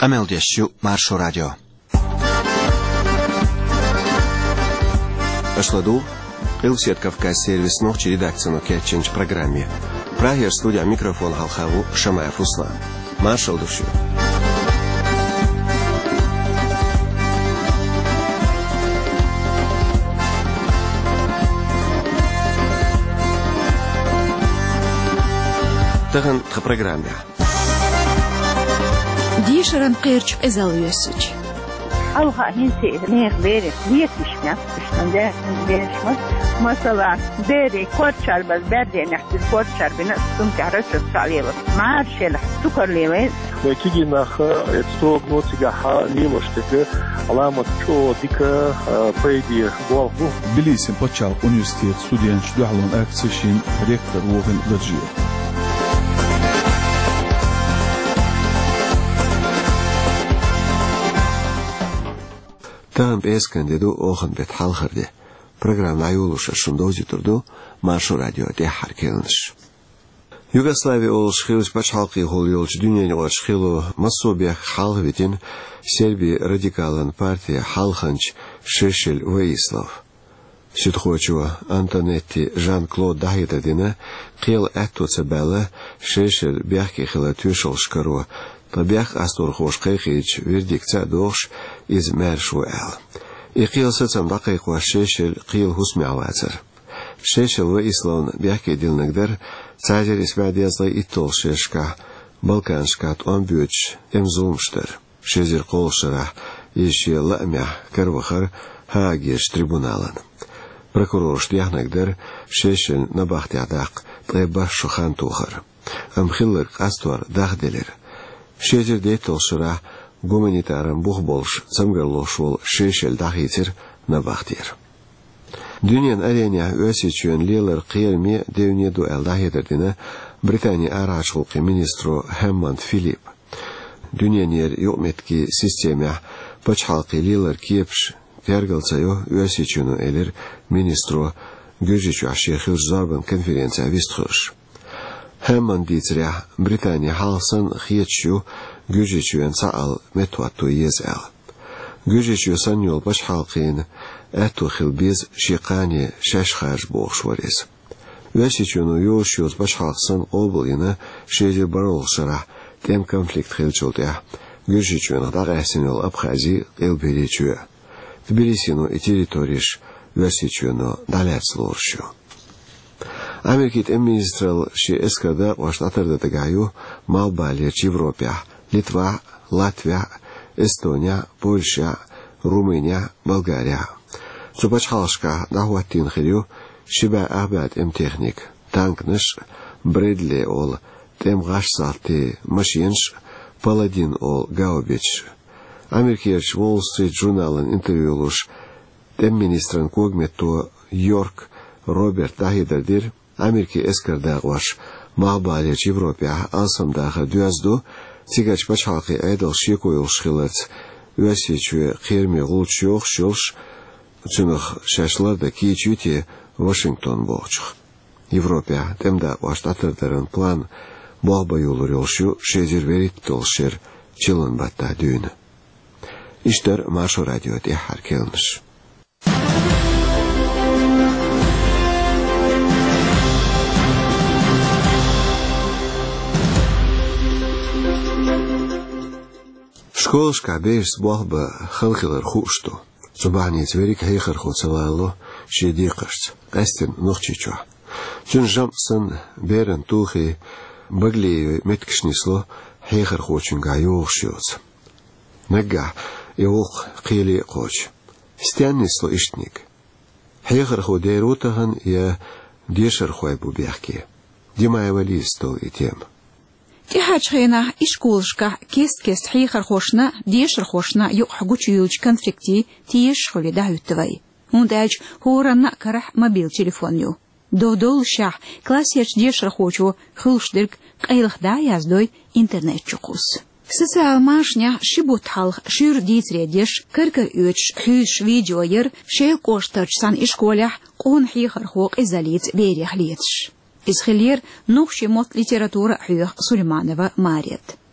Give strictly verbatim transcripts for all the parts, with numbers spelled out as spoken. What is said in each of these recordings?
Qameldeshu Marsho Radio. Ашладу, Илсет Кавказ сервис ночи редакцию Кетченч программе. Прагер студия микрофон Халхаву Шамаев Руслан. Маршал душу. Таган в программе. Дишеран Кирч Эзалюсич. Алга хинси нех берет летишня, что да берешмас. Mesela deri korçar baz berde nahtir korçar bina sumkara çsaliyeva. Marşel tukarlieva. Ve kigi naha etstog notiga ha liloštete alamat čo dika paydi golfu. Tbilisim počal universitet student duhalon aktsishin rektor Wogen Lajir. Там бескандиду охан бет халхарде. Программа Аюлуша Шундози Турду, Маршо Радио де Харкелнш. Югославия олш хилш бачхалки холйолч дюняни олш хилу масобия халхвитин Сербии радикалан партия халханч Шешель Ваислав. Сюдхочува Антонетти Жан-Клод Дахидадина қил әтту цабала Шешель бяхки хила тюшел шкару табях астурхош қайхич вердик цадош из Мершуэл. إقيل ستم دقيق والشيشل قيل هسمع واتر الشيشل وإسلام بيحكي ديل نقدر تاجر إسبع ديازلي إطول شيشكا بلكانشكات أنبيوش إمزومشتر شيزير قول شرح يشي لأميح كروخر هاجيش تريبونالان بروكورورش ديح نقدر الشيشل نباختي عداق طيباش شخان توخر أم خلق أستوار داخ ديلر شيزير ديتول شرح гуманитарам бухболш самгарлошвол шешел дахитер на бахтир. Дюнян ареня өсичуен лилер қиелме девнеду элдахидердина Британия арачхулқи министру Хэммонд Филипп. Дюнянер юметки системе пачхалқи лилер кепш тергалцаю өсичуну элер министру гюжичу ашехил забан конференция вистхуш. Хэммонд дицря Британия халсан хиетчу Гюжичуен саал метуату езал. Гюжичу саньол башхалқин эту хилбиз шиқани шашхарж бохшварис. Весичуну юшюз башхалқсан облина шези барол шара тем конфликт хилчултя. Гюжичуен дагасинол Абхази илберичу. Тбилисину и территориш весичуну даляцлоршу. Америкит эмминистрал ши эскада ваштатарда тагаю малбалерч Европя. Литва, Латвия, Эстония, Польша, Румыния, Болгария. Цубачхалшка нахуаттин хилю шиба абад эм техник. Танкныш, Брэдли ол темгаш салти машинш, Паладин ол Гаубич. Америкерч Wall Street журналын интервьюлуш тем министран когметто Йорк Роберт Дахидердир Америки эскардагваш малбалерч Европа алсамдаха дюазду Тигач бачхалқи айдал шекойыл шхилац өсечуе қерме ғулч йоқ шылш цунық шашларда кейчуте Вашингтон болчық. Европа темда ваштатырдарын план болба юлыр елшу шезер верит толшер чилын батта дүйіні. Иштер Маршо Радио де Харкелныш. Школшка бейс болба халхилар хушту. Зубани зверик хейхар хуцалало шедикашц. Астин нухчичу. Чун жампсан берен тухи баглею меткшнисло хейхар хочунга йохшиоц. Нага йох қили қоч. Стяннисло иштник. Хейхар ху дейрутахан я дешар хуайбу бяхки. Димаева листол и тем. Тихачхена ишкулшка кест-кест хейхар хошна, дешар хошна юк хагучуюч конфликти тиеш холида юттывай. Ундач хуранна карах мобил телефоню. Додол шах классерч дешар хочу хылшдырк кайлахда яздой интернет чукус. Социал машня шибутхалх шир дитредеш кыркыр үч хүйш видеоер шел коштарч сан ишколях он хейхар хок изолиц берех летш. Исхилер нухши мот литература Хюх Сулейманова Марет.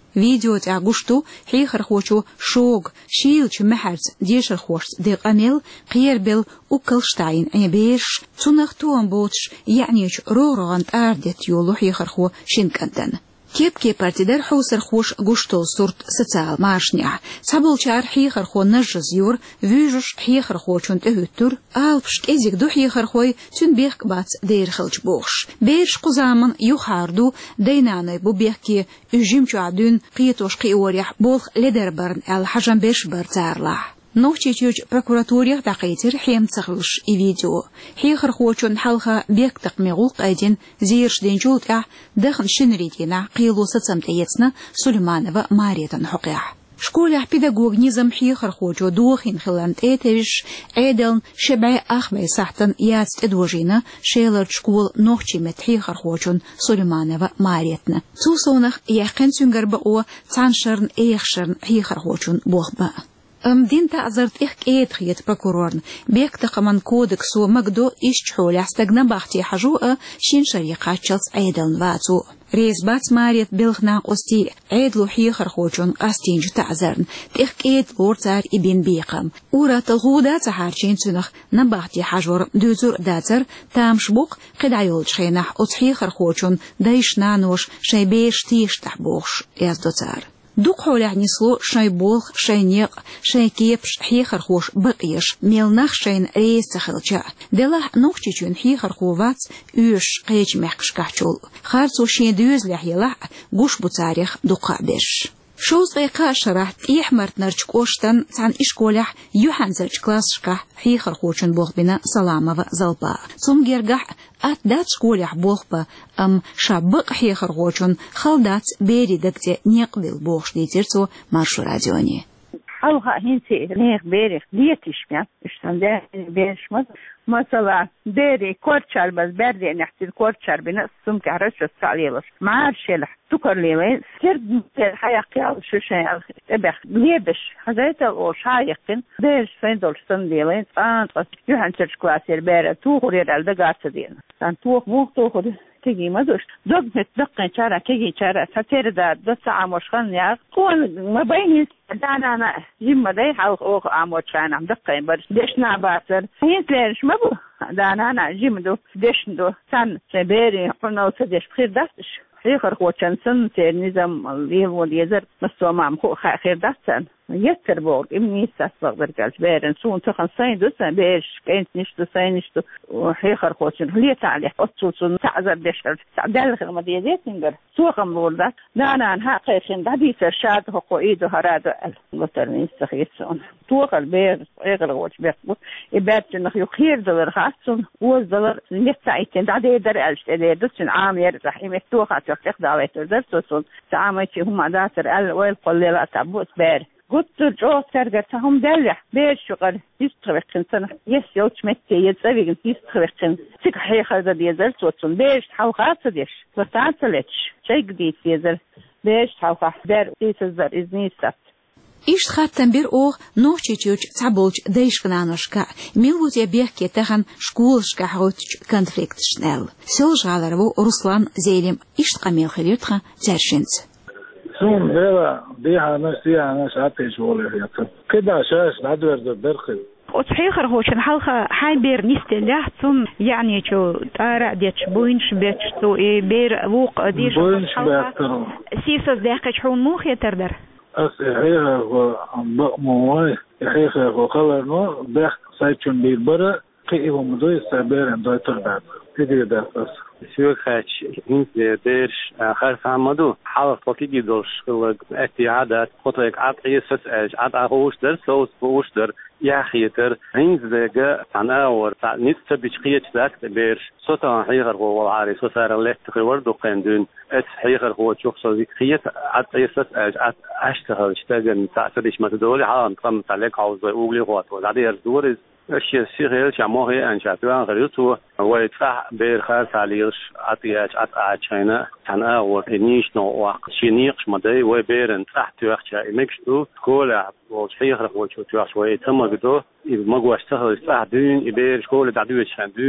فيديو تاع قشتو حيخر خوشو شوق شيلش محرز ديشر خوش ديق أميل قيربل وكلشتاين أي بيش تنختوان بوتش يعني رورغان تاردت يولو حيخر خو شنكندن كيب كي بارتيدر حوسر خوش قشتو صورت سوциал ماشنيع صابول شار حيخر خو نجز يور فيجوش حيخر خو چون تهتر آلبش كيزيك دو حيخر خوي تون بيخ بات دير خلج بوخش بيرش قزامن يخاردو ديناني بو بيخكي اجيم چعدون قيتوش قيوريح بولخ لدر برن الحجم بيش برزارلاح نوچي تيوج прокуратурия تقيتر حيم تخلش اي فيديو حيخر خوچون حلقة بيك تقميغول قايدين زيرش دين جولتع دخن شنريدينا قيلو ستسمتيتنا سليمانова ماريتن حقيح شكولح بيداغوغنيزم حيخر خوچو دوخين خلان تيتوش عيدلن شبعي اخبي ساحتن ياتس ادوجينا شيلر شكول نوچي مت حيخر خوچون سليمانова ماريتنا توسونخ يقن سنگر بقو تانشرن ايخشرن حيخر خوچون بوخبا ام دين تعذرت إخ كيت خيت بكورورن بيك تقمن كودكس ومقدو إيش حول استقنا باختي حجوء شين شريقة تشلس عيدلن واتو ريز بات ماريت بلغنا قستي عيدلو حيخر خوچون قستينج تعذرن تإخ كيت لورتار إبين بيقم ورا تلغودا تحارشين سنخ نباختي حجور دوزور داتر تامشبوق قد عيول شخينح أتحيخر خوچون دايش نانوش شاي بيش تيش تحبوخش يزدوتار دوق حولع نسلو شاي بولخ شاي نيق شاي كيبش حيخر خوش بقيش ميلناخ شاين ريس تخلجا دلح نوخشيچون حيخر خوات اوش قيج محكش كحچول خارصو شين دوز لحيلح گوش بو تاريخ دوقا بيش شوز غيقا شرح تيح مرت نرچك اوشتن تان اشكولح يوحنزرچ كلاسشكا حيخر خوچن بوخ بنا سلامова زلبا ثم گرگح ات دات شكولح بوخبا ام شابق حيخر خوچن خلدات بيري دكتي نيقبل بوخش ديترتو مارشو راديوني حلقة هنتي نيخ بيريخ ديتش ميا اشتن ده بيرش مز مثلا ديري كورتشار بس بردي نحتي الكورتشار بنقص سمك عرش السعليلش معارش يلح تكر ليوين سرد الحياة شو شيء ابخ ليبش هذا او شايقين ديرش فين دول سن ليوين انت يوحن ترش كواسير بيرا توخر يرال دقات دين سان توخ موخ توخر تيجي ما دوش دوق متدقن شارع كيجي شارع ستير دا دو ساعة مشخن يا كون ما بيني دانا أنا جيم داي حاول أوخ عمود شان عم دقين برش ديش نعباتر هين تلاش ما بو دانا أنا جيم دو ديش دو سان سبيري قلنا وسديش بخير داستش حيخر خوشن سن تير نظام اللي هو اليزر مسوا معم خو خير داستن يتر بور إمني ساسبق برجال بيرن سون تخن سين دوسن بيش كينت نشتو سين نشتو وحيخر خوشن هلية تعليق أصول سون تعذر دشر تعدل خدمة ديزيت نقدر سوقم بوردا دانا أنها قيشين دادي سرشاد حقو إيدو هرادو الوتر نستخيصون توق البير إيغر غوش بيقبط إبادت إنه يخير دولار خاصون وز دولار نستعيتين دادي يدر ألش إدير دوسن عام يرزح إمي توقع تخيق دعويتو درسوسون تعاميتي هم داتر أل ويل قليلا تابوت بير قلت جو ترجعتهم دلح بيش شغل يستخدم سنة يس يوتش متى يتسوي يستخدم سك حيخ هذا ديزل توتون بيش حاو خاصة ديش وتعطلتش شيء جديد ديزل بيش حاو خاص دار ديزل إذني سبت إيش خات تنبير أوه نوشي تيوش تعبولش ديش فنانوشكا ميلوت يبيح كيتاخن شكولشكا حوتش كونفليكت شنال سيلش غالربو رسلان زيلم إيش تقاميل خليرتخا تارشنت سون بيلا بيها ناس بيها ناس عطي شغل كده شاش نعدور الدرخل وصحيح هوشن حلقة حي بير نستلاه ثم يعني شو تارع ديتش بوينش بيتش تو بير ووق ديش بوينش بيكتر سيسوس داقش حون موخ يتردر أس يحيها هو بق مواي يحيها هو خلر نو بيخ سايتشون بير برا قيئه مدوي سابيرن دوي ترداد تدري ده أس شو خاتش هنت ديرش خارف عمدو حالف وكيجي دولش خلق اتعادات خطرك عطعي سسأج عطع غوش در سوس بوش در ياخيتر هنز دقا تناور نيت تبيش قيت ذاك بيرش صوتا حيغر غو والعاري صوصار اللي تخيور دو قندون ات حيغر غو تشوف صوزي قيت عطعي سسأج عط اشتغل اشتغل تعتدش ما تدولي حالم تقام تعليق عوز اوغلي غوات وزعدي يرزورز الشيء الصغير شاموه أنشأتوان غريتو ويدفع بيرخال تعليش عطياج عطاج هنا تنا ورنيش نوع شنيقش مدي وبيرن تحت يخشى مكشتو كولا وصحيح رفوتشو تواش ويتم قدو مجوش سهل تحت دين يبير كولا تعدوش دين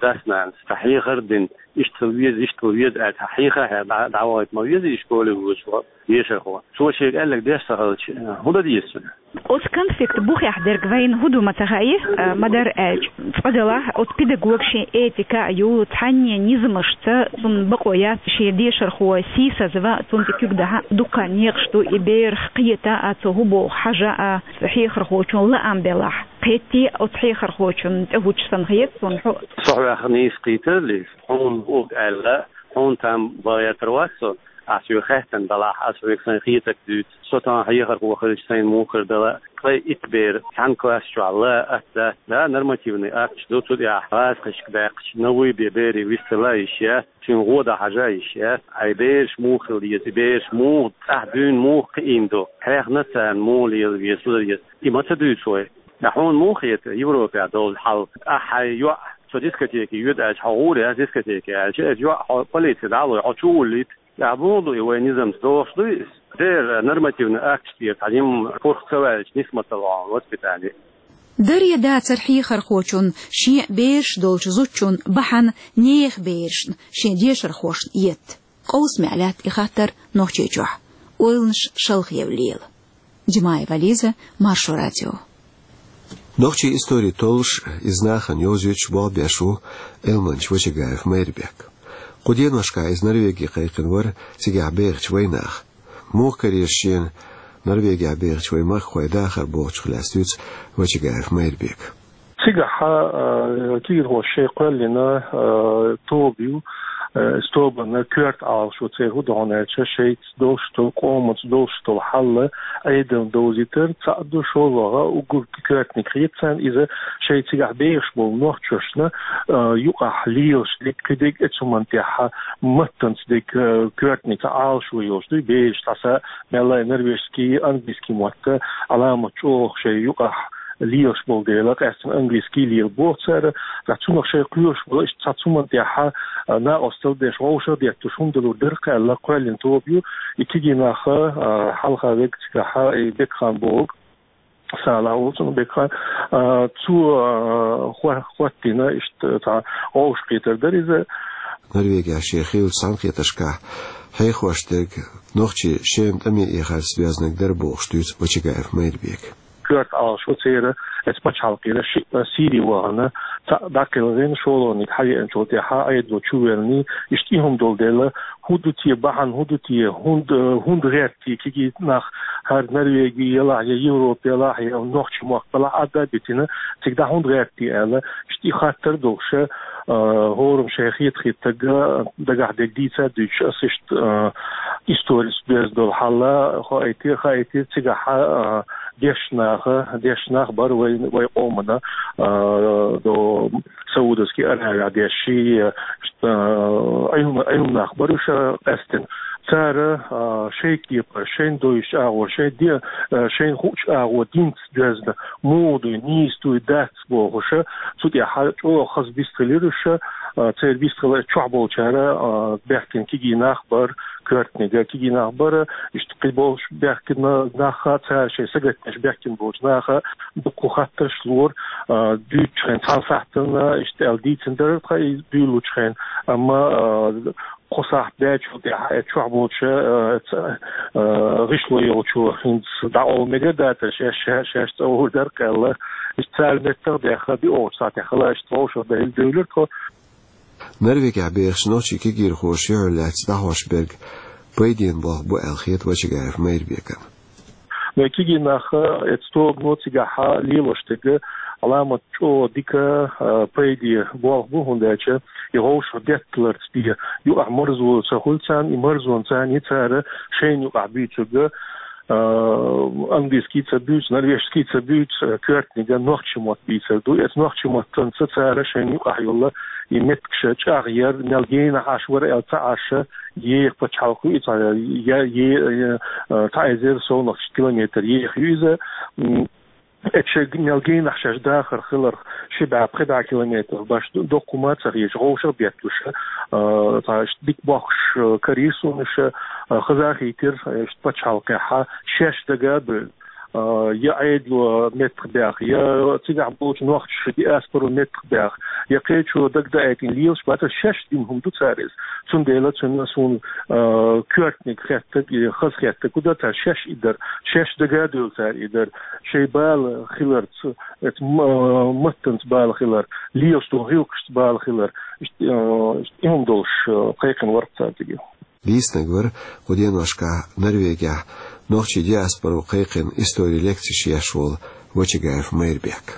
داسنا تحقيق دين اشتويز اشتويز تحقيقها دعوات ما يزي إشكاله وشو يشرحه شو شيء قال لك ده اشتغل هذا ديسه От конфликт бух яхдер гвайн худу матахаи мадар эч фадала от педагогши этика ю тханне низмышца сун бакоя шеди шарху сиса зва сун тикюгда дуканек что ибер қиета ацугубо хажа сахих рхочун ла амбелах قيتي أصحيح رخوشن تهوج سنغيت سنحو صحيح خنيس قيتر لي هون أوك ألا هون تام بايت رواسو أسيو خهتن دلاح أسيو سنغيتك دوت سوتان هيخر هو خرج سين موخر دلا قلي إتبير كان كواس شو الله أتا لا نرمتيوني أكش دو تودي أحواز قشك باقش نوي بيبيري ويستلا إشياء شين غودا حاجة إشياء أي بيش موخر ليز بيش موخ أحدون موخ إندو هيخ نتان مولي ويسود ليز إما تدو شوي نحن موخيت يوروبا دول حل أحي يو شو ديسكتيك يدعش حقولي ديسكتيك أجي يو قليت دعوة عشوليت يعبودوا يوانيزم دوش دويس دير نرماتيفنا أكتير تعليم فرق سواج نسمة الله وسبتاني دريا دا ترحي خرخوچون شيع بيرش دولش زوچون بحن نيخ بيرشن شين ديش رخوشن يت قوس معلات إخاتر نوحجي جوح ويلنش شلخ يوليل جماعي فاليزة مارشو راديو Нохчи истории толш изнахан Йозич Бобяшу Элманч Вачигаев Мэрбек. Куденошка из Норвегии Хайкенвар Сига Берч Вайнах. Мухкарешин Норвегия Берч Ваймах Хуайдахар Бохч Хлястюц Вачигаев Мэрбек. Сига ха кир ho şey qallina tobiu استوبنا كرت على شو تصير هدونا شيء دوشتو قومت دوشتو حل أيضا دوزيتر تعدو شو لغة وقول كرت نكريتسان إذا شيء تيجح بيش بول نوحشنا يقع ليوش لك كديك اتسومن تيحا متنس ديك كرت نكعال شو يوش دي بيش تاسا ملا نرويشكي أنجليسكي موتا علامة شو شيء يقع ليوش بول ديلك أستن أنجليسكي ليل بوتسر لاتسو نخ شيء كلوش بول إش تاتسومن تيحا نا أستل ديش غوشة ديكتوشون دلو درقة ألا قرالين توبيو يكيجي ناخا حلقة ذيك تكاحا بيكخان بوغ سالا أولسون بيكخان تو خواتينا إش تا غوش قيتر دريزة Норвегия шейхил Санкт-Петербург хайхваштег нохчи шемт ами ихар связанных дербох штуц Вачигаев Мэрбек. Kurt al شو تصير اتبشال كده سيري وانا داكلين شولوني حاجه ان شو تها ايدو تشويلني اشتيهم دول دل هودتي بحن هودتي هوند هوند ريتي كي nach هر نرويجي يلا يوروب يلا هي نوخش مقبل عدا بتنا تقدا هوند ريتي الا اشتي خاطر دوش هورم شيخيت خيتغا دغه ديتا دوش اسشت историс без дол хала хоити хоити тига дешнах дешнах бар вай вай омана до Саудовский Аравия деши айум айум нах баруша эстен цара шейки пашен доиш агор шейди шейн хуч агор динц дезна моду нисту дац богоша сути хачо хаз бистрелируша цер бистреле чабол чара бехтен киги нах бар كرتني كي نخبر اشتقيبوش بيحكينا ناخا تاشي سجتش بيحكين بوش ناخا بكو خاطر شلور دوتشين تالفحتنا اشتال ديتندر تخي بيولوتشين اما قصاح بيتش ودي شعبوش غشلو يوشو هنس دعو مجدات شاش شاش تقول درك الله اشتال نتر داخل بيوش ساعتي خلا اشتوش وده الدولر Норвегия бешночи кигир хошио лац дахошберг пойден бог бу алхет Вачигаев Мэрбека. Но киги нах этстог ноцига ха лилоштеге алама чо дика пойди бог бу хундача يغوش ديتلر تبيه يقع مرزو سهولتان يمرزون تاني تاره شين يقع بيتوغ английский цабюц, норвежский цабюц, кертнига нохчимот бисерду, это нохчимот танцца решение ахюлла и меткше чагьер нелгейна ашвар элца аша ех почалку и я е тайзер сорок километр ех юза اتش نلقين حشاش داخل خلر شبع بخدع كيلومتر باش دوكومات صغير غوشة بيتلوش تاش ديك بوخش كريسو مش خزاخي تير اشتبتش حلقها شاش دقاب يا عيدلو متر باخ يا تيجع بوش نوخت شدي أسبرو متر باخ يا قيتشو دك دايتين ليوش بات الشش دين هم دوتاريز تون ديلا تون سون كورتنيك خيتك خاص خيتك ودا تا شش إدر شش دقادو تار إدر شي بال خلر ات متنت بال خلر ليوش تو هيوكش بال خلر هم دوش قيقن ورق تارتيجي Бисnегвер оденошка Норвегия нохчи диаспору қиқин истории лекций шияшвол Вочигаев Мейрбек.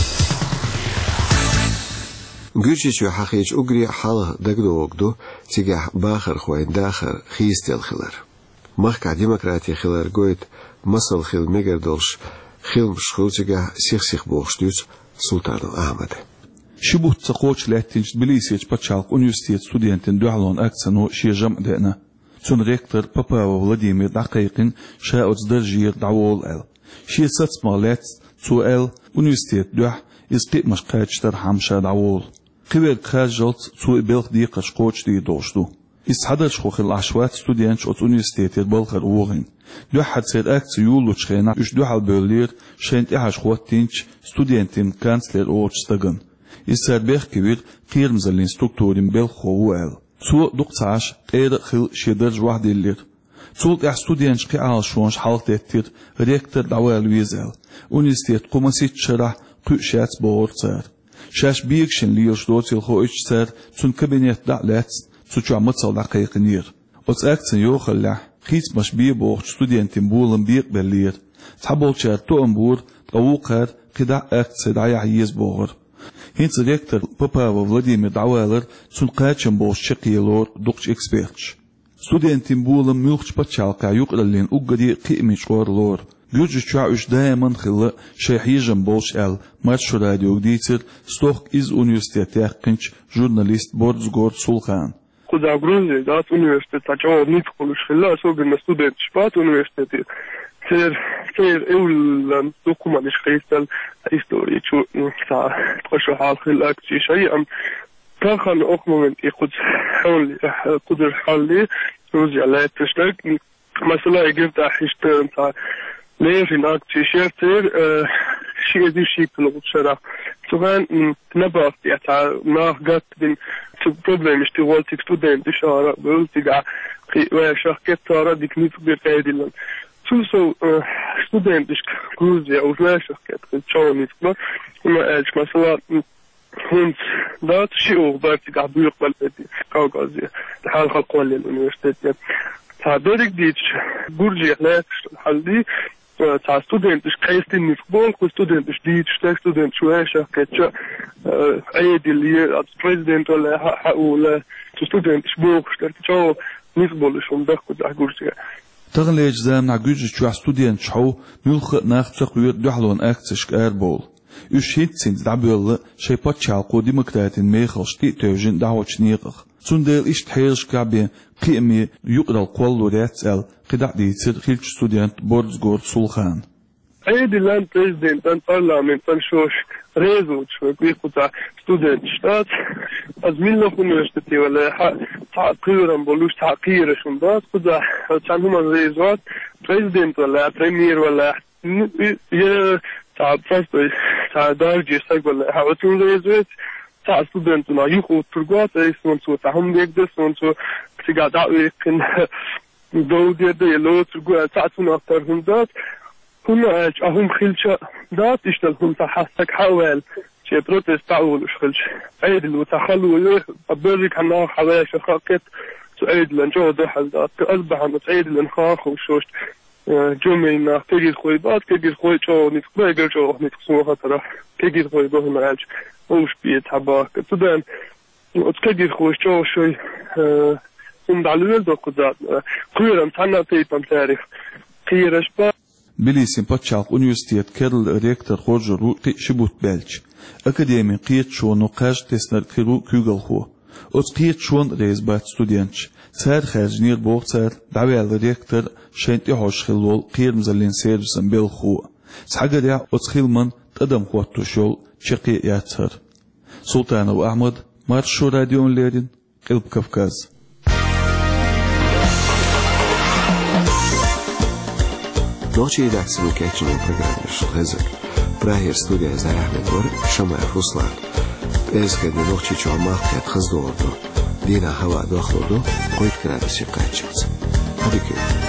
Гүрчичу хахич угри хал дагдоогду тигах бахар хвайн дахар хистел хилар. Махка демократия хилар гойд масал хил мегердолш хилм шхултига сих-сих богштюц Султану Ахмад. شبوت تقوش لاتنج تبليسيج باتشالق انيوستيت ستودينتين دوحلون اكسنو شي جمع دينا تون ريكتر بابا وفلاديمير دقيقين شاوت درجير دعوول ال شي ستسما لات تو ال انيوستيت دوح اسقيق مشقاتش ترحم شا دعوول قبل خاجلت تو بيلق ديقة شقوش دي دوشتو استحضر شخوخ العشوات ستودينش ات انيوستيت يتبالخر اوغين دوح حد سير اكس يولو تشخينا اش دوح البرلير شاينت احاش خواتينش ستودينتين كانسلر اوش ستغن إسر بيخ كبير قير مزلين ستوكتورين بيل خووال تو دقتاش قير خل شدرج واحد اللير تو قاع ستودينش قاع شونش حالق ديتير ريكتر دعوال ويزال ونستيت قمسيت شرح قوشات بورتار شاش بيكشن ليرش دوتيل خوش سار تون كابينيت دعلات تشوع متصل دقيق نير وتس اكتن يوخلح خيس مش بيه بوخ ستودينتين بولن بيق بلير تحبول شار تو امبور قوقار قدع اكت دعيا عيز بوغر هينس ريكتر بابا وفلاديمير دعوالر تون قاتشن بوش شقيلور دوكش اكسبيرتش ستودينتين بولن ميوخش باتشالقا يقرلين اقدي قيمش غورلور جوجو شعوش دائما خلا شيحيجن بوش ال ماتشو راديو ديتر ستوخ از انيوستيتاخ قنش جورناليست بورزغور سولخان خدا غروزي دات انيوستيت تاچو نيتخولش خلا سوغن ستودنت شبات انيوستيت سير سير اول دوكومنت شقيستل هيستوري شو تاع تخشوا حال خلاك شيء ام كان خل اوخمن يقود حول قدر حالي روزي على تشتك مثلا يجيب تاع حشت تاع ليه في ناك تشيرتر شيء دي شيء كله شرا طبعا نبغى تاع ما قد بين بروبلم اشتغال ستودنت اشاره بقول تاع شركه ترى ديك نيت بقيدلن سو ستودنت كروزي او شركه تشاونيت وما اج مثلا هونت دات شيء وبرت قاعد يقبل بدي كاغازي الحال خلقوا لي اليونيفرسيتي تاع ديريك ديتش برجي هناك حلدي تاع ستودنت كايستين نفبول كو ستودنت جديد شتا ستودنت شويشه كاتشا ايدي اللي بريزيدنت ولا ولا ستودنت شبوك شتا نفبول شو مدخل تاع كورسي تغليج زام نعجوج شو ستودنت شو ملخ ناخذ قيود دحلون اكتش كاربول üç hitsin dabölle şey patçal ko demokratin meyxalş ti tövjin davoç niqıq sundel iş tayırş kabi qimi yuqral qollu retsel qida diitsir xilç student Borzgor Sulxan Eedilen prezidentan parlamentan şoş rezuç ve qita student ştat az millox universiteti wala taqiran boluş taqir şundat qida tanhuman rezat prezident wala premier wala ya تاع فاست تاع درجة سجل هاوتون ريزويت تاع ستودنت ما يخو ترقات اسمه سو تاهم بيقدر سو تيجا دعوة كن دو دي دي لو ترقات تاع تون أكتر هم دات هنا أهم خلشة دات يشتغلهم تحسك حوال شيء بروتست تعول وش خلش عيد لو تخلوا أبرك حنا حواش خاكت سعيد لنجو ده حزات كأصبح عن سعيد لنخاخ وشوش جمعنا تيجي خوي بعد تيجي خوي شو نتقبل يقول شو نتقسمها ترى تيجي خوي به معاج وش بيتحبك تدان وتيجي خوي شو شوي هم دعلول ده قدرات كيرم تنا تيبم تاريخ كيرش با بليسين باتشالق انيوستيت كيرل ريكتر خورجر شبوت بلج اكاديمي قيت شو نقاش تسنر كيرو كوغل خو أتقيت شون رئيس بات ستودينش تار خارجنير بوغتار دعوي على ريكتر شنتي هوش خلول قير مزلين سيرسن بالخو سحاجة دع أتخيل من تقدم خواتو شول شقي ياتر سلطان وأحمد مارشو راديو ليرين قلب كفكاز نوچی داکسن کچنی پروگرامش غزر براهیر استودیا زای احمد ور شما فوسلان از که نوچی چه عماق کت خز دوردو دینا هوا داخل دو قویت کرده شکایت شد.